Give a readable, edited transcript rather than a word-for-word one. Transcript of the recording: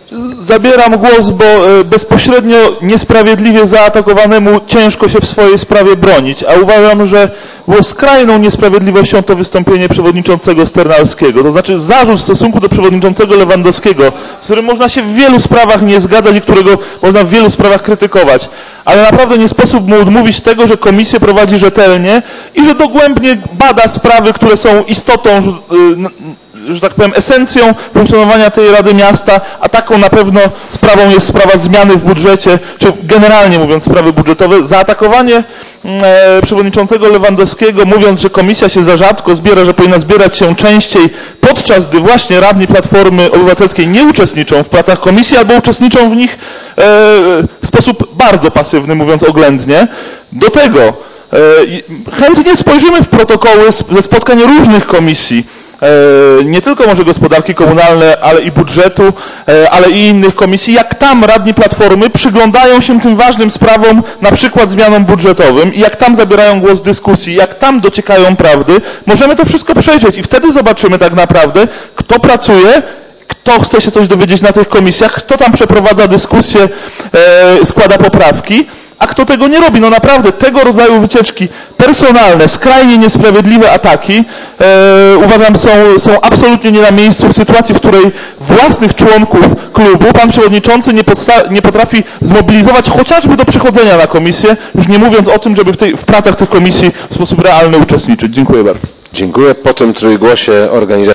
Zabieram głos, bo bezpośrednio niesprawiedliwie zaatakowanemu ciężko się w swojej sprawie bronić, a uważam, że było skrajną niesprawiedliwością to wystąpienie przewodniczącego Sternalskiego. To znaczy zarzut w stosunku do przewodniczącego Lewandowskiego, z którym można się w wielu sprawach nie zgadzać i którego można w wielu sprawach krytykować. Ale naprawdę nie sposób mu odmówić tego, że komisję prowadzi rzetelnie i że dogłębnie bada sprawy, które są istotą, że tak powiem, esencją funkcjonowania tej Rady Miasta, a taką na pewno sprawą jest sprawa zmiany w budżecie, czy generalnie mówiąc sprawy budżetowe. Zaatakowanie przewodniczącego Lewandowskiego, mówiąc, że komisja się za rzadko zbiera, że powinna zbierać się częściej, podczas gdy właśnie radni Platformy Obywatelskiej nie uczestniczą w pracach komisji albo uczestniczą w nich w sposób bardzo pasywny, mówiąc oględnie. Do tego chętnie spojrzymy w protokoły ze spotkań różnych komisji, nie tylko może gospodarki komunalnej, ale i budżetu, ale i innych komisji, jak tam radni Platformy przyglądają się tym ważnym sprawom, na przykład zmianom budżetowym, i jak tam zabierają głos w dyskusji, jak tam dociekają prawdy, możemy to wszystko przejrzeć i wtedy zobaczymy tak naprawdę, kto pracuje, kto chce się coś dowiedzieć na tych komisjach, kto tam przeprowadza dyskusje, składa poprawki, a kto tego nie robi. No naprawdę tego rodzaju wycieczki personalne, skrajnie niesprawiedliwe ataki uważam są absolutnie nie na miejscu w sytuacji, w której własnych członków klubu pan przewodniczący nie potrafi zmobilizować chociażby do przychodzenia na komisję, już nie mówiąc o tym, żeby w pracach tych komisji w sposób realny uczestniczyć. Dziękuję bardzo. Dziękuję. Po tym trójgłosie organizacji